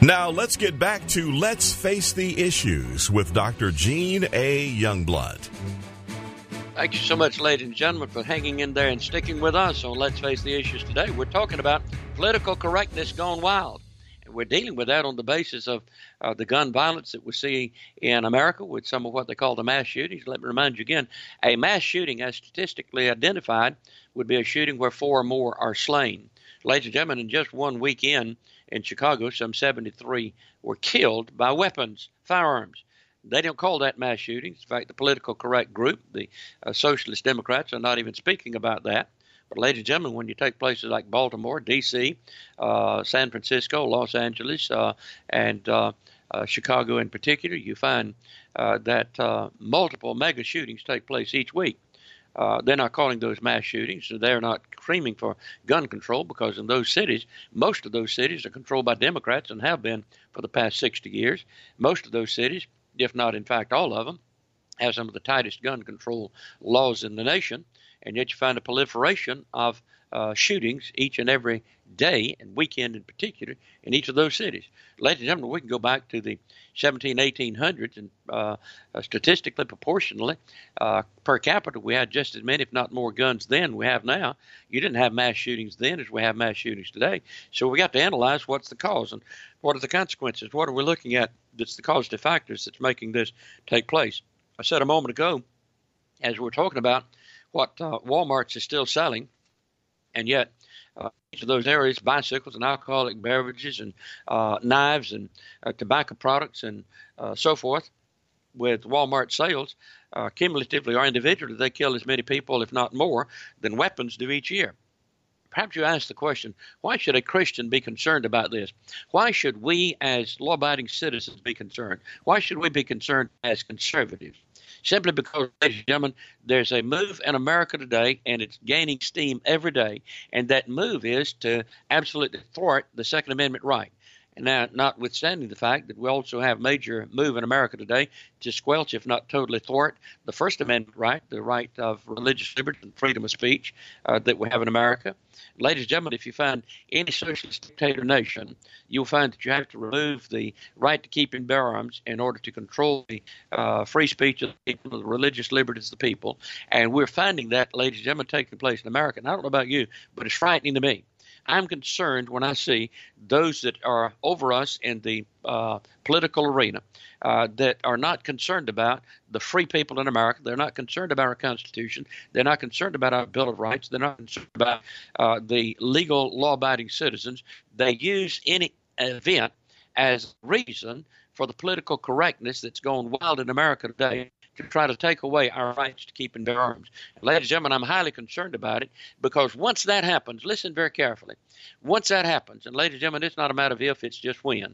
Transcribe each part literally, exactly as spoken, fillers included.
Now let's get back to Let's Face the Issues with Doctor Gene A. Youngblood. Thank you so much, ladies and gentlemen, for hanging in there and sticking with us on Let's Face the Issues today. We're talking about political correctness gone wild. And we're dealing with that on the basis of uh, the gun violence that we see in America with some of what they call the mass shootings. Let me remind you again, a mass shooting, as statistically identified, would be a shooting where four or more are slain. Ladies and gentlemen, in just one weekend in Chicago, some seventy-three were killed by weapons, firearms. They don't call that mass shootings. In fact, the political correct group, the uh, Socialist Democrats, are not even speaking about that. But, ladies and gentlemen, when you take places like Baltimore, D C, uh, San Francisco, Los Angeles, uh, and uh, uh, Chicago in particular, you find uh, that uh, multiple mega shootings take place each week. Uh, they're not calling those mass shootings. So they're not screaming for gun control because in those cities, most of those cities are controlled by Democrats and have been for the past sixty years. Most of those cities, if not in fact all of them, have some of the tightest gun control laws in the nation. And yet you find a proliferation of uh, shootings each and every day and weekend in particular in each of those cities. Ladies and gentlemen, we can go back to the seventeen, eighteen hundreds and uh, uh, statistically, proportionally, uh, per capita, we had just as many, if not more guns then we have now. You didn't have mass shootings then as we have mass shootings today. So we got to analyze what's the cause and what are the consequences. What are we looking at that's the causative factors that's making this take place? I said a moment ago, as we were talking about what uh, Walmart's is still selling, and yet uh, each of those areas, bicycles and alcoholic beverages and uh, knives and uh, tobacco products and uh, so forth, with Walmart sales, uh, cumulatively or individually, they kill as many people, if not more, than weapons do each year. Perhaps you ask the question, why should a Christian be concerned about this? Why should we as law-abiding citizens be concerned? Why should we be concerned as conservatives? Simply because, ladies and gentlemen, there's a move in America today, and it's gaining steam every day, and that move is to absolutely thwart the Second Amendment right. And now, notwithstanding the fact that we also have a major move in America today to squelch, if not totally thwart, the First Amendment right, the right of religious liberty and freedom of speech uh, that we have in America. Ladies and gentlemen, if you find any socialist dictator nation, you'll find that you have to remove the right to keep and bear arms in order to control the uh, free speech of the people, the religious liberties of the people. And we're finding that, ladies and gentlemen, taking place in America. And I don't know about you, but it's frightening to me. I'm concerned when I see those that are over us in the uh, political arena uh, that are not concerned about the free people in America. They're not concerned about our Constitution. They're not concerned about our Bill of Rights. They're not concerned about uh, the legal law-abiding citizens. They use any event as reason for the political correctness that's going wild in America today to try to take away our rights to keep and bear arms. And ladies and gentlemen, I'm highly concerned about it because once that happens, listen very carefully, once that happens, and ladies and gentlemen, it's not a matter of if, it's just when.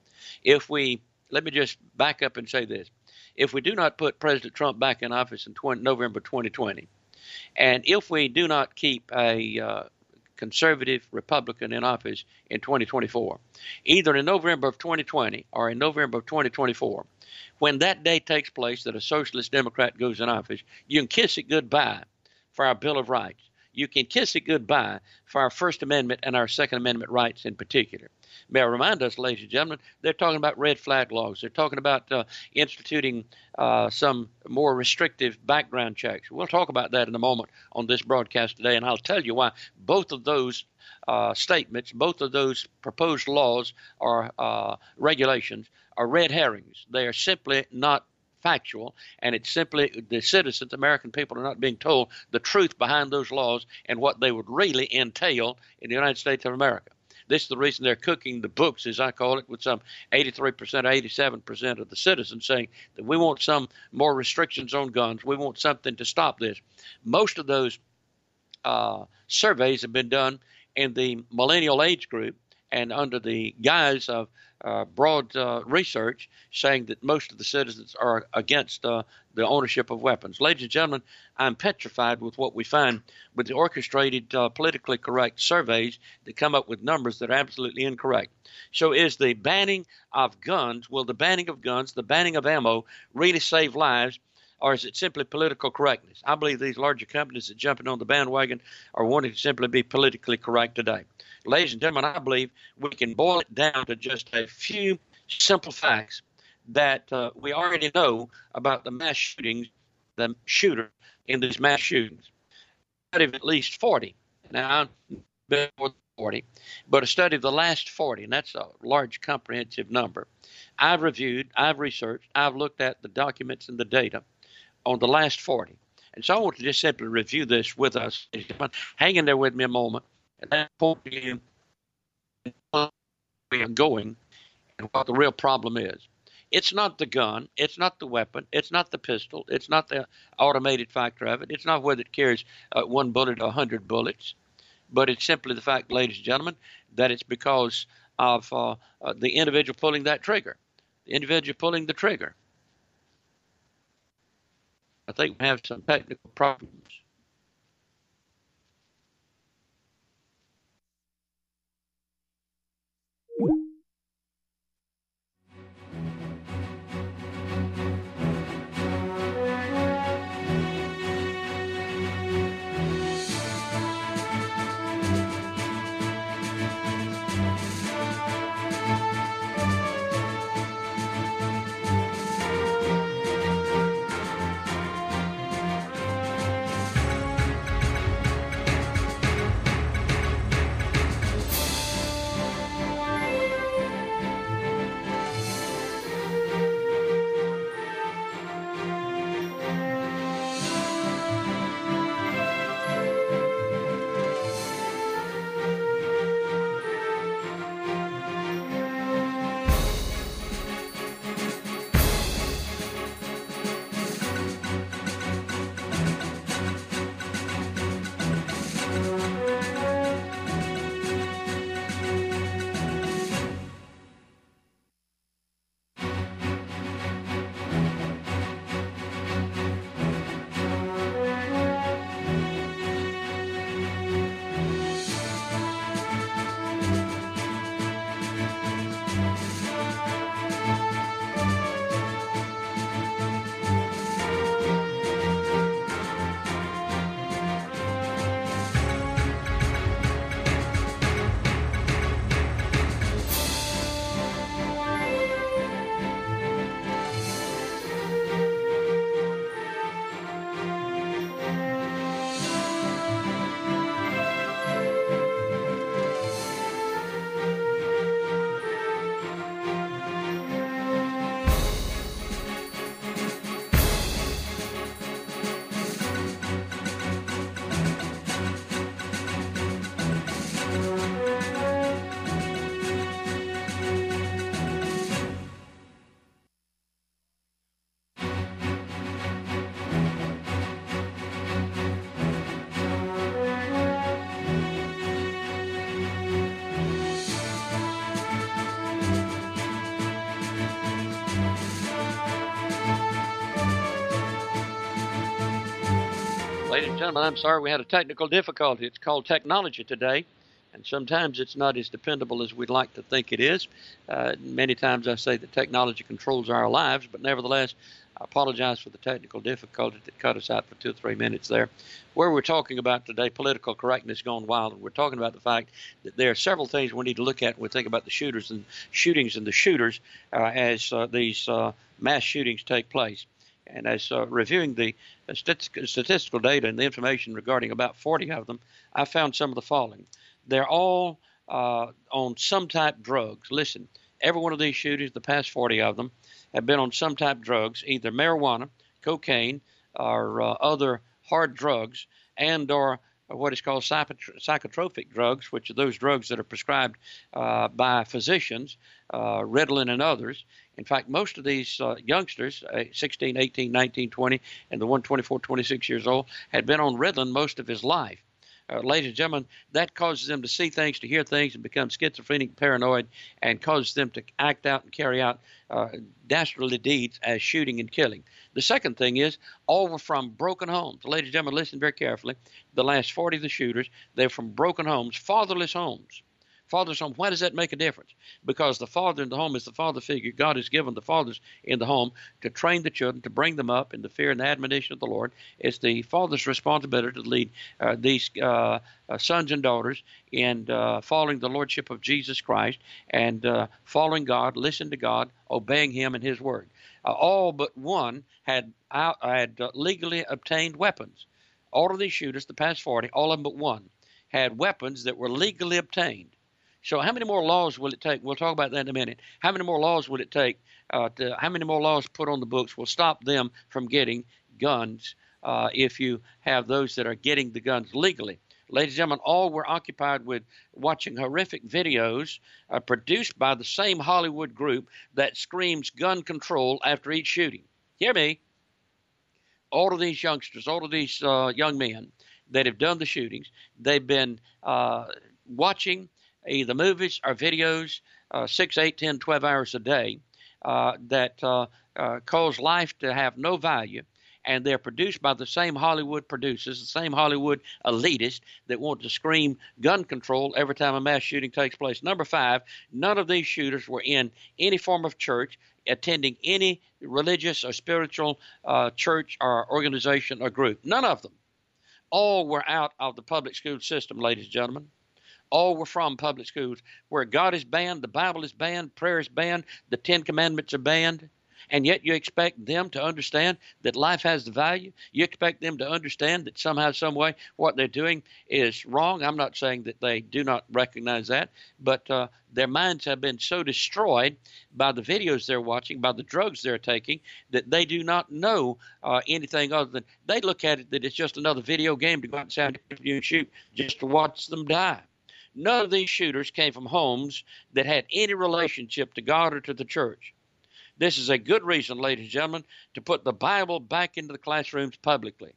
If we, let me just back up and say this. If we do not put President Trump back in office in twenty, November twenty twenty, and if we do not keep a uh, conservative Republican in office in twenty twenty-four, either in November of twenty twenty or in November of twenty twenty-four, when that day takes place that a socialist Democrat goes in office, you can kiss it goodbye for our Bill of Rights. You can kiss it goodbye for our First Amendment and our Second Amendment rights in particular. May I remind us, ladies and gentlemen, they're talking about red flag laws. They're talking about uh, instituting uh, some more restrictive background checks. We'll talk about that in a moment on this broadcast today, and I'll tell you why both of those uh, statements, both of those proposed laws or uh, regulations are red herrings. They are simply not factual, and it's simply the citizens, American people, are not being told the truth behind those laws and what they would really entail in the United States of America. This is the reason they're cooking the books, as I call it, with some eighty-three percent, eighty-seven percent of the citizens saying that we want some more restrictions on guns. We want something to stop this. Most of those uh, surveys have been done in the millennial age group and under the guise of uh, broad uh, research saying that most of the citizens are against uh, the ownership of weapons. Ladies and gentlemen, I'm petrified with what we find with the orchestrated, uh, politically correct surveys that come up with numbers that are absolutely incorrect. So is the banning of guns, will the banning of guns, the banning of ammo really save lives? Or is it simply political correctness? I believe these larger companies that jumping on the bandwagon are wanting to simply be politically correct today. Ladies and gentlemen, I believe we can boil it down to just a few simple facts that uh, we already know about the mass shootings, the shooter in these mass shootings. A study of at least forty. Now, been more than forty, but a study of the last forty, and that's a large comprehensive number. I've reviewed, I've researched, I've looked at the documents and the data on the last forty. And so I want to just simply review this with us. Hang in there with me a moment. And then point you where we are going and what the real problem is. It's not the gun. It's not the weapon. It's not the pistol. It's not the automated factor of it. It's not whether it carries uh, one bullet or a hundred bullets. But it's simply the fact, ladies and gentlemen, that it's because of uh, uh, the individual pulling that trigger, the individual pulling the trigger. I think we have some technical problems. Ladies and gentlemen, I'm sorry we had a technical difficulty. It's called technology today, and sometimes it's not as dependable as we'd like to think it is. Uh, many times I say that technology controls our lives, but nevertheless, I apologize for the technical difficulty that cut us out for two or three minutes there. Where we're talking about today, political correctness gone wild, and we're talking about the fact that there are several things we need to look at when we think about the shooters and shootings and the shooters uh, as uh, these uh, mass shootings take place. And as uh, reviewing the uh, stat- statistical data and the information regarding about forty of them, I found some of the following. They're all uh, on some type drugs. Listen, every one of these shootings, the past forty of them, have been on some type drugs, either marijuana, cocaine, or uh, other hard drugs, and or what is called psychotropic drugs, which are those drugs that are prescribed uh, by physicians, uh, Ritalin and others. In fact, most of these uh, youngsters, uh, sixteen, eighteen, nineteen, twenty, and the one twenty-four, twenty-six years old, had been on Ritalin most of his life. Uh, ladies and gentlemen, that causes them to see things, to hear things, and become schizophrenic, paranoid, and causes them to act out and carry out uh, dastardly deeds as shooting and killing. The second thing is, all were from broken homes. Ladies and gentlemen, listen very carefully. The last forty of the shooters, they're from broken homes, fatherless homes. Father's home. Why does that make a difference? Because the father in the home is the father figure. God has given the fathers in the home to train the children, to bring them up in the fear and the admonition of the Lord. It's the father's responsibility to lead uh, these uh, uh, sons and daughters in uh, following the lordship of Jesus Christ and uh, following God, listening to God, obeying Him and His word. Uh, all but one had out, had uh, legally obtained weapons. All of these shooters, the past forty, all of them but one, had weapons that were legally obtained. So how many more laws will it take? We'll talk about that in a minute. How many more laws will it take? Uh, to, how many more laws put on the books will stop them from getting guns uh, if you have those that are getting the guns legally? Ladies and gentlemen, all were occupied with watching horrific videos uh, produced by the same Hollywood group that screams gun control after each shooting. Hear me? All of these youngsters, all of these uh, young men that have done the shootings, they've been uh, watching either movies or videos uh, six, eight, ten, twelve hours a day uh, that uh, uh, cause life to have no value. And they're produced by the same Hollywood producers, the same Hollywood elitists that want to scream gun control every time a mass shooting takes place. Number five, none of these shooters were in any form of church, attending any religious or spiritual uh, church or organization or group. None of them. All were out of the public school system, ladies and gentlemen. All were from public schools where God is banned, the Bible is banned, prayer is banned, the Ten Commandments are banned. And yet you expect them to understand that life has the value. You expect them to understand that somehow, some way, what they're doing is wrong. I'm not saying that they do not recognize that, but uh, their minds have been so destroyed by the videos they're watching, by the drugs they're taking, that they do not know uh, anything other than they look at it that it's just another video game to go out and shoot just to watch them die. None of these shooters came from homes that had any relationship to God or to the church. This is a good reason, ladies and gentlemen, to put the Bible back into the classrooms publicly.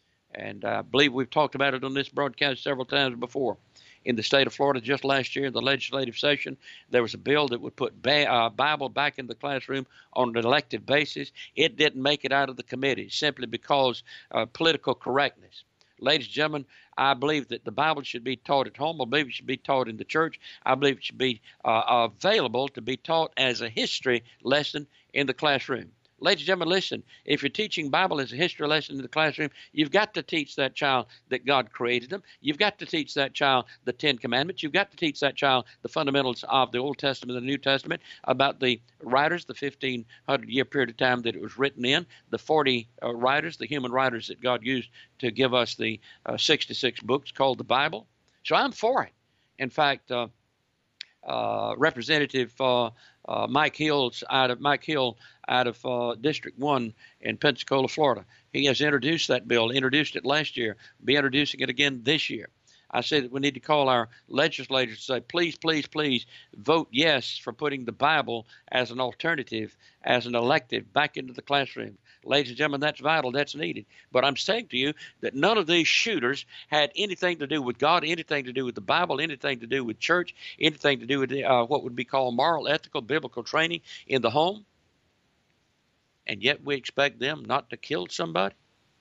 And I believe we've talked about it on this broadcast several times before. In the state of Florida just last year, in the legislative session, there was a bill that would put ba- uh, Bible back in the classroom on an elective basis. It didn't make it out of the committee simply because of uh, political correctness. Ladies and gentlemen, I believe that the Bible should be taught at home. I believe it should be taught in the church. I believe it should be uh, available to be taught as a history lesson in the classroom. Ladies and gentlemen, listen, if you're teaching Bible as a history lesson in the classroom, you've got to teach that child that God created them. You've got to teach that child the Ten Commandments. You've got to teach that child the fundamentals of the Old Testament and the New Testament, about the writers, the fifteen hundred year period of time that it was written in, the forty uh, writers, the human writers that God used to give us the uh, sixty-six books called the Bible. So I'm for it. In fact, uh, uh, Representative uh, uh, Mike Hills out of Mike Hill out of uh, District One in Pensacola, Florida, he has introduced that bill. Introduced it last year. Be introducing it again this year. I say that we need to call our legislators and say, please, please, please vote yes for putting the Bible as an alternative, as an elective back into the classroom. Ladies and gentlemen, that's vital. That's needed. But I'm saying to you that none of these shooters had anything to do with God, anything to do with the Bible, anything to do with church, anything to do with uh, what would be called moral, ethical, biblical training in the home. And yet we expect them not to kill somebody.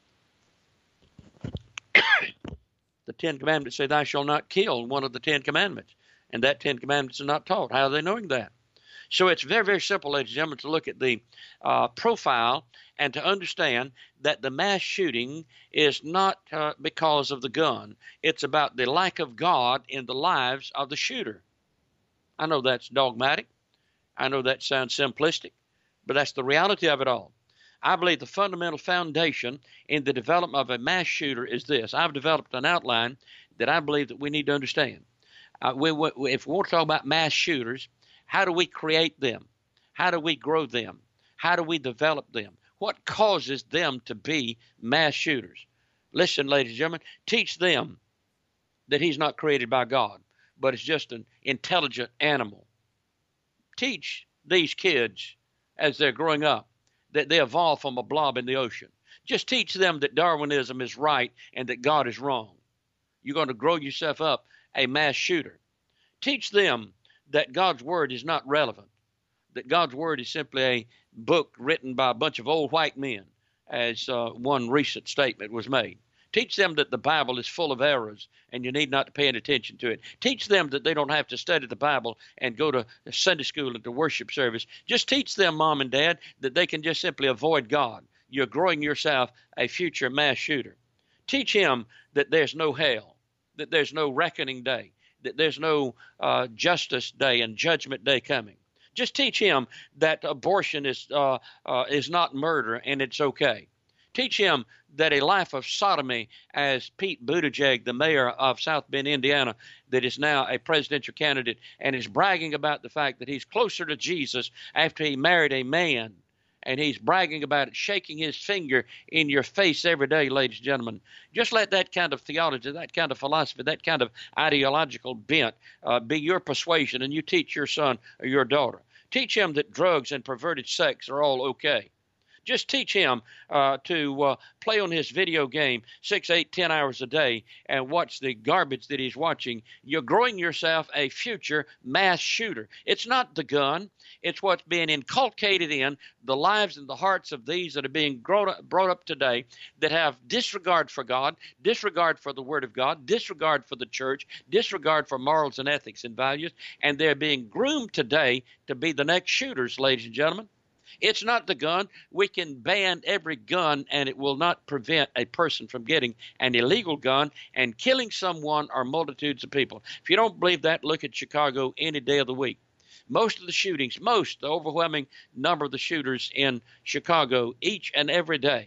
The Ten Commandments say, thou shalt not kill, one of the Ten Commandments. And that Ten Commandments are not taught. How are they knowing that? So it's very, very simple, ladies and gentlemen, to look at the uh, profile and to understand that the mass shooting is not uh, because of the gun. It's about the lack of God in the lives of the shooter. I know that's dogmatic. I know that sounds simplistic, but that's the reality of it all. I believe the fundamental foundation in the development of a mass shooter is this. I've developed an outline that I believe that we need to understand. Uh, we, we, if we want to talk about mass shooters, how do we create them? How do we grow them? How do we develop them? What causes them to be mass shooters? Listen, ladies and gentlemen, teach them that he's not created by God, but is just an intelligent animal. Teach these kids as they're growing up that they evolved from a blob in the ocean. Just teach them that Darwinism is right and that God is wrong. You're going to grow yourself up a mass shooter. Teach them that God's word is not relevant, that God's word is simply a book written by a bunch of old white men, as uh, one recent statement was made. Teach them that the Bible is full of errors and you need not to pay any attention to it. Teach them that they don't have to study the Bible and go to Sunday school and to worship service. Just teach them, Mom and Dad, that they can just simply avoid God. You're growing yourself a future mass shooter. Teach him that there's no hell, that there's no reckoning day, that there's no uh, justice day and judgment day coming. Just teach him that abortion is uh, uh, is not murder and it's okay. Teach him that a life of sodomy, as Pete Buttigieg, the mayor of South Bend, Indiana, that is now a presidential candidate and is bragging about the fact that he's closer to Jesus after he married a man, and he's bragging about it, shaking his finger in your face every day, ladies and gentlemen. Just let that kind of theology, that kind of philosophy, that kind of ideological bent uh, be your persuasion, and you teach your son or your daughter. Teach him that drugs and perverted sex are all okay. Just teach him uh, to uh, play on his video game six, eight, ten hours a day and watch the garbage that he's watching. You're growing yourself a future mass shooter. It's not the gun. It's what's being inculcated in the lives and the hearts of these that are being grown up, brought up today that have disregard for God, disregard for the Word of God, disregard for the church, disregard for morals and ethics and values, and they're being groomed today to be the next shooters, ladies and gentlemen. It's not the gun. We can ban every gun, and it will not prevent a person from getting an illegal gun and killing someone or multitudes of people. If you don't believe that, look at Chicago any day of the week. Most of the shootings, most, the overwhelming number of the shooters in Chicago each and every day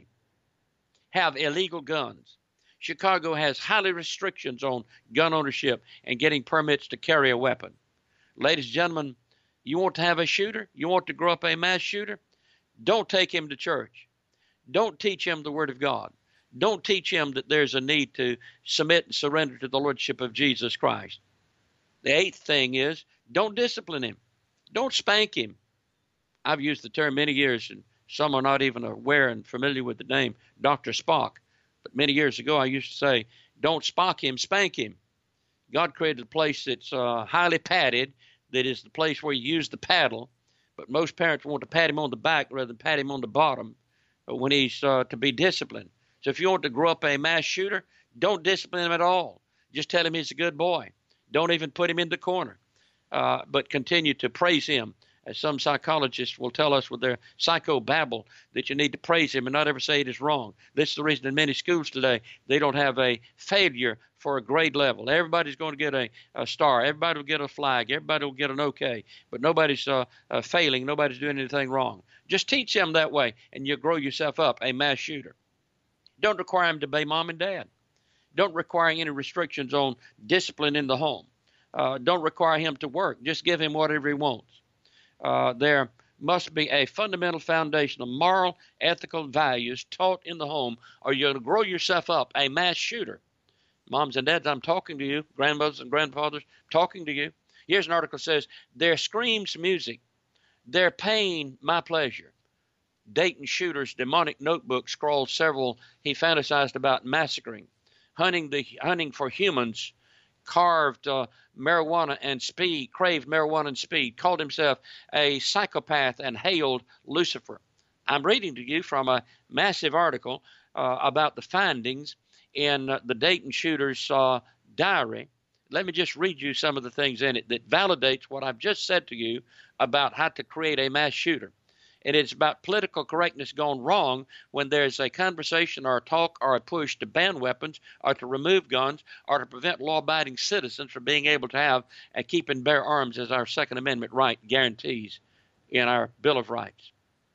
have illegal guns. Chicago has highly restrictions on gun ownership and getting permits to carry a weapon. Ladies and gentlemen, you want to have a shooter? You want to grow up a mass shooter? Don't take him to church. Don't teach him the Word of God. Don't teach him that there's a need to submit and surrender to the Lordship of Jesus Christ. The eighth thing is, don't discipline him. Don't spank him. I've used the term many years, and some are not even aware and familiar with the name Doctor Spock. But many years ago, I used to say, don't spock him, spank him. God created a place that's uh, highly padded, that is the place where you use the paddle, but most parents want to pat him on the back rather than pat him on the bottom when he's uh, to be disciplined. So if you want to grow up a mass shooter, don't discipline him at all. Just tell him he's a good boy. Don't even put him in the corner, uh, but continue to praise him. As some psychologists will tell us with their psychobabble, that you need to praise him and not ever say it is wrong. This is the reason in many schools today they don't have a failure for a grade level. Everybody's going to get a, a star. Everybody will get a flag. Everybody will get an okay. But nobody's uh, uh, failing. Nobody's doing anything wrong. Just teach him that way, and you'll grow yourself up a mass shooter. Don't require him to obey mom and dad. Don't require any restrictions on discipline in the home. Uh, don't require him to work. Just give him whatever he wants. Uh, there must be a fundamental foundation of moral, ethical values taught in the home, or you're going to grow yourself up a mass shooter. Moms and dads, I'm talking to you. Grandmothers and grandfathers, talking to you. Here's an article that says, there screams music. Their pain, my pleasure. Dayton shooter's demonic notebook scrawled several he fantasized about massacring. Hunting the hunting for humans, carved uh, marijuana and speed, craved marijuana and speed, called himself a psychopath and hailed Lucifer. I'm reading to you from a massive article uh, about the findings in uh, the Dayton shooter's uh, diary. Let me just read you some of the things in it that validates what I've just said to you about how to create a mass shooter. And it's about political correctness gone wrong when there's a conversation or a talk or a push to ban weapons or to remove guns or to prevent law-abiding citizens from being able to have and keep and bear arms as our Second Amendment right guarantees in our Bill of Rights.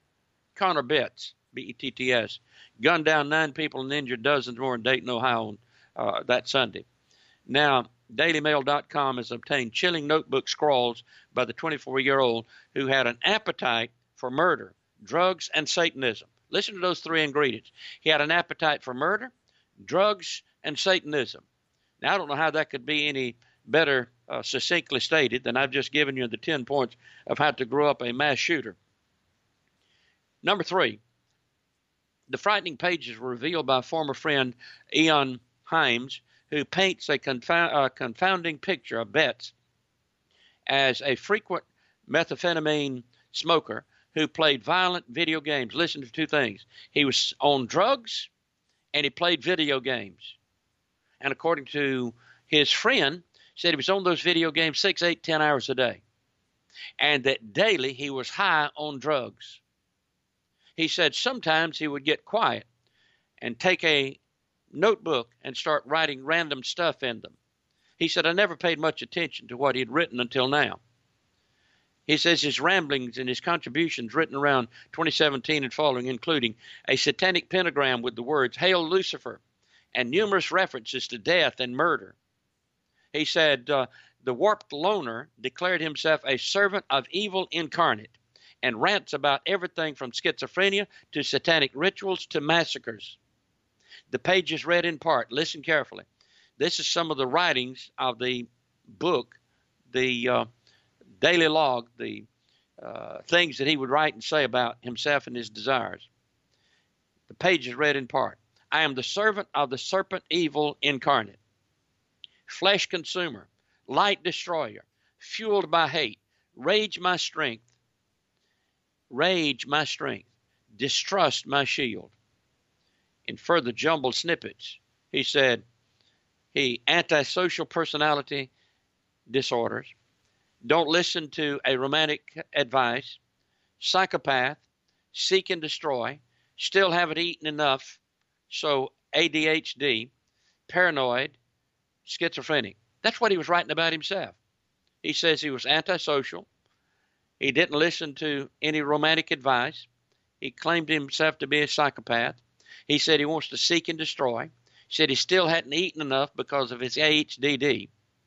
Connor Betts, B E T T S, gunned down nine people and injured dozens more in Dayton, Ohio on uh, that Sunday. Now, Daily Mail dot com has obtained chilling notebook scrawls by the twenty-four-year-old who had an appetite for murder, drugs, and Satanism. Listen to those three ingredients. He had an appetite for murder, drugs, and Satanism. Now, I don't know how that could be any better uh, succinctly stated than I've just given you the ten points of how to grow up a mass shooter. Number three, the frightening pages were revealed by former friend Eon Himes, who paints a confound, uh, confounding picture of Betts as a frequent methamphetamine smoker who played violent video games. Listen to two things. He was on drugs and he played video games. And according to his friend, said he was on those video games six, eight, ten hours a day, and that daily he was high on drugs. He said sometimes he would get quiet and take a notebook and start writing random stuff in them. He said, I never paid much attention to what he had written until now. He says his ramblings and his contributions written around twenty seventeen and following, including a satanic pentagram with the words, Hail Lucifer, and numerous references to death and murder. He said, uh, the warped loner declared himself a servant of evil incarnate and rants about everything from schizophrenia to satanic rituals to massacres. The page is read in part. Listen carefully. This is some of the writings of the book, the uh, daily log, the uh, things that he would write and say about himself and his desires. The page is read in part. I am the servant of the serpent evil incarnate, flesh consumer, light destroyer, fueled by hate, rage my strength, rage my strength, distrust my shield. In further jumbled snippets, he said, he antisocial personality disorders, don't listen to a romantic advice, psychopath, seek and destroy, still haven't eaten enough, so A D H D, paranoid, schizophrenic. That's what he was writing about himself. He says he was antisocial. He didn't listen to any romantic advice. He claimed himself to be a psychopath. He said he wants to seek and destroy. He said he still hadn't eaten enough because of his A H D D.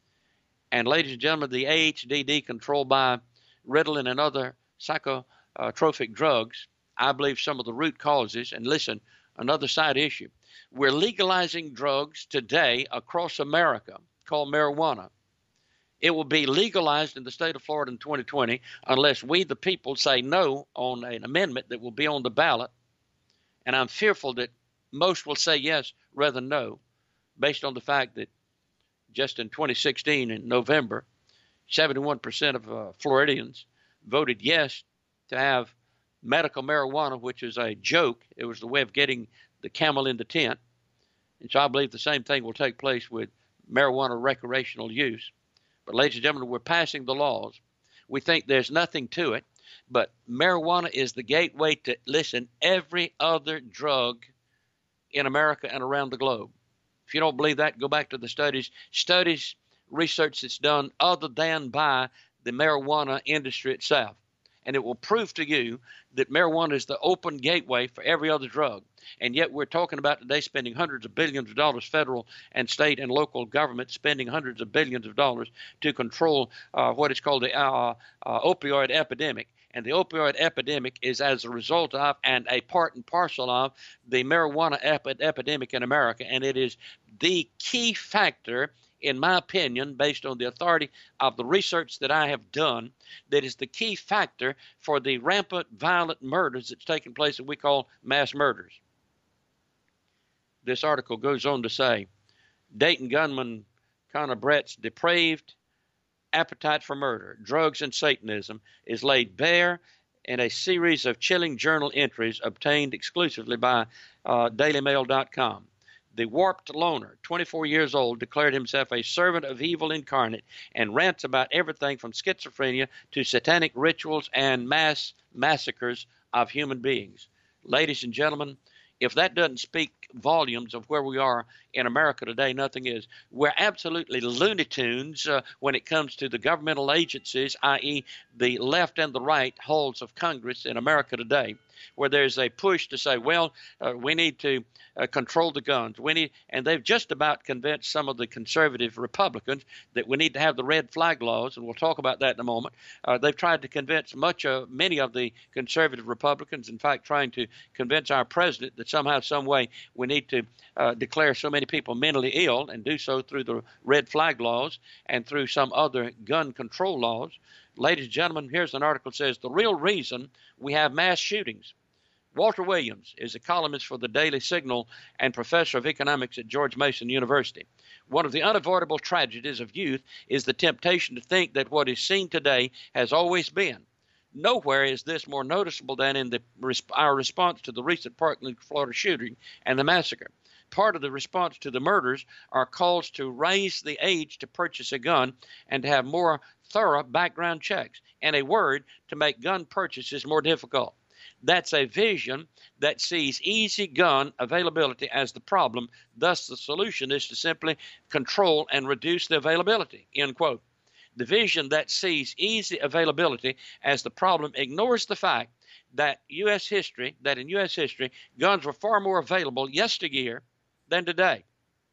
And ladies and gentlemen, the A H D D controlled by Ritalin and other psychotropic drugs, I believe some of the root causes, and listen, another side issue. We're legalizing drugs today across America called marijuana. It will be legalized in the state of Florida in twenty twenty unless we, the people, say no on an amendment that will be on the ballot. And I'm fearful that most will say yes rather than no, based on the fact that just in twenty sixteen, in November, seventy-one percent of uh, Floridians voted yes to have medical marijuana, which is a joke. It was the way of getting the camel in the tent. And so I believe the same thing will take place with marijuana recreational use. But ladies and gentlemen, we're passing the laws. We think there's nothing to it, but marijuana is the gateway to, listen, every other drug in America and around the globe. If you don't believe that, go back to the studies. Studies, research that's done other than by the marijuana industry itself. And it will prove to you that marijuana is the open gateway for every other drug. And yet we're talking about today spending hundreds of billions of dollars, federal and state and local government spending hundreds of billions of dollars to control uh, what is called the uh, uh, opioid epidemic. And the opioid epidemic is as a result of and a part and parcel of the marijuana epi- epidemic in America. And it is the key factor, in my opinion, based on the authority of the research that I have done, that is the key factor for the rampant violent murders that's taking place that we call mass murders. This article goes on to say, Dayton gunman Connor Brett's depraved appetite for murder, drugs, and Satanism is laid bare in a series of chilling journal entries obtained exclusively by uh, Daily Mail dot com. The warped loner, twenty-four years old, declared himself a servant of evil incarnate and rants about everything from schizophrenia to satanic rituals and mass massacres of human beings. Ladies and gentlemen, if that doesn't speak volumes of where we are in America today, nothing is. We're absolutely Looney Tunes uh, when it comes to the governmental agencies, that is the left and the right halls of Congress in America today, where there's a push to say, well, uh, we need to uh, control the guns. We need, and they've just about convinced some of the conservative Republicans that we need to have the red flag laws, and we'll talk about that in a moment. Uh, they've tried to convince much of many of the conservative Republicans, in fact, trying to convince our president that somehow, some way, we need to uh, declare so many people mentally ill and do so through the red flag laws and through some other gun control laws. Ladies and gentlemen, here's an article that says the real reason we have mass shootings. Walter Williams is a columnist for the Daily Signal and professor of economics at George Mason University. One of the unavoidable tragedies of youth is the temptation to think that what is seen today has always been. Nowhere is this more noticeable than in the, our response to the recent Parkland, Florida shooting and the massacre. part of the response to the murders are calls to raise the age to purchase a gun and to have more thorough background checks. And a word, to make gun purchases more difficult. That's a vision that sees easy gun availability as the problem. Thus, the solution is to simply control and reduce the availability, end quote. The vision that sees easy availability as the problem ignores the fact that U S history, that in U S history, guns were far more available yesteryear than today.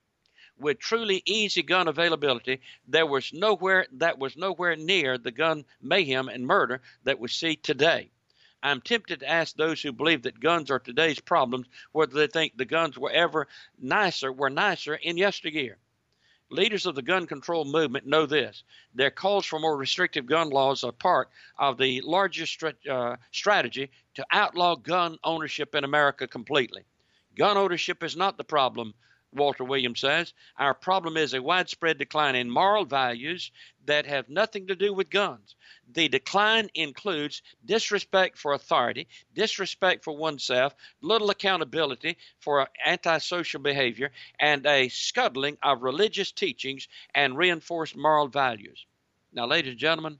With truly easy gun availability, there was nowhere that was nowhere near the gun mayhem and murder that we see today. I'm tempted to ask those who believe that guns are today's problems whether they think the guns were ever nicer, were nicer in yesteryear. Leaders of the gun control movement know this. Their calls for more restrictive gun laws are part of the largest strat- uh, strategy to outlaw gun ownership in America completely. Gun ownership is not the problem, Walter Williams says. Our problem is a widespread decline in moral values that have nothing to do with guns. The decline includes disrespect for authority, disrespect for oneself, little accountability for antisocial behavior, and a scuttling of religious teachings and reinforced moral values. Now, ladies and gentlemen,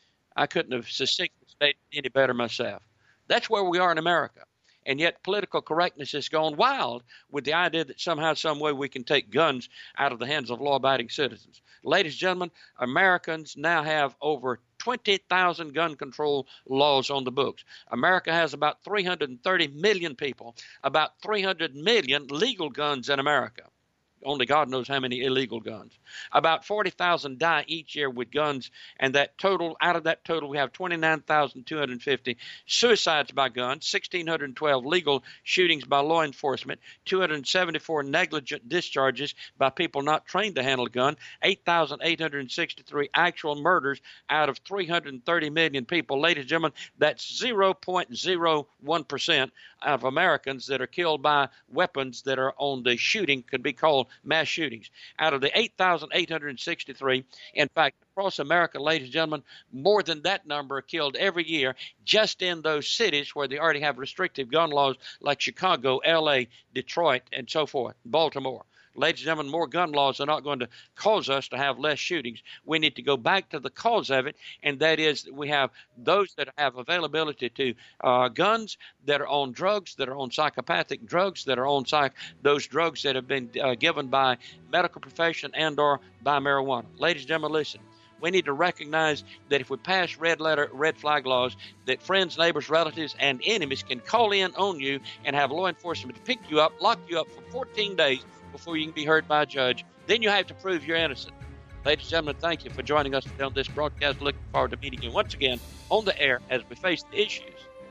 I couldn't have succinctly stated any better myself. That's where we are in America. And yet political correctness has gone wild with the idea that somehow, some way we can take guns out of the hands of law-abiding citizens. Ladies and gentlemen, Americans now have over twenty thousand gun control laws on the books. America has about three hundred thirty million people, about three hundred million legal guns in America. Only God knows how many illegal guns. About forty thousand die each year with guns, and that total, out of that total, we have twenty-nine thousand two hundred fifty suicides by gun, one thousand six hundred twelve legal shootings by law enforcement, two hundred seventy-four negligent discharges by people not trained to handle a gun, eight thousand eight hundred sixty-three actual murders out of three hundred thirty million people. Ladies and gentlemen, that's zero point zero one percent of Americans that are killed by weapons that are on the shooting could be called mass shootings. Out of the eight thousand eight hundred sixty-three, in fact, across America, ladies and gentlemen, more than that number are killed every year just in those cities where they already have restrictive gun laws like Chicago, L A, Detroit, and so forth, Baltimore. Ladies and gentlemen, more gun laws are not going to cause us to have less shootings. We need to go back to the cause of it, and that is that we have those that have availability to uh, guns, that are on drugs, that are on psychopathic drugs, that are on psych- those drugs that have been uh, given by medical profession and or by marijuana. Ladies and gentlemen, listen. We need to recognize that if we pass red letter, red flag laws, that friends, neighbors, relatives, and enemies can call in on you and have law enforcement to pick you up, lock you up for fourteen days before you can be heard by a judge. Then you have to prove you're innocent. Ladies and gentlemen, thank you for joining us today on this broadcast. Looking forward to meeting you once again on the air as we face the issues.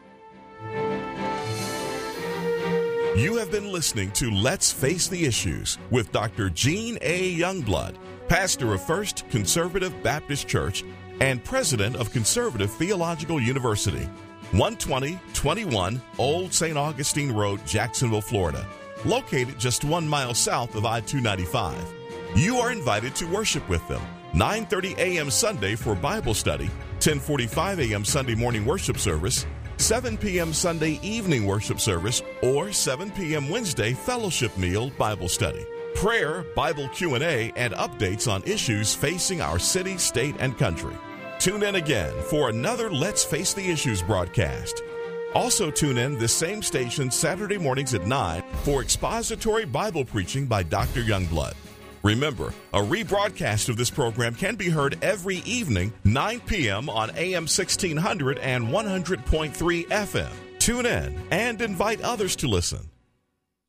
You have been listening to Let's Face the Issues with Doctor Gene A. Youngblood, pastor of First Conservative Baptist Church and president of Conservative Theological University, one twenty twenty-one Old Saint Augustine Road, Jacksonville, Florida, located just one mile south of I two ninety-five. You are invited to worship with them, nine thirty a.m. Sunday for Bible study, ten forty-five a.m. Sunday morning worship service, seven p.m. Sunday evening worship service, or seven p.m. Wednesday fellowship meal Bible study, prayer, Bible Q and A, and updates on issues facing our city, state, and country. Tune in again for another Let's Face the Issues broadcast. Also tune in this same station Saturday mornings at nine for expository Bible preaching by Doctor Youngblood. Remember, a rebroadcast of this program can be heard every evening, nine p.m. on A M sixteen hundred and one hundred point three F M. Tune in and invite others to listen.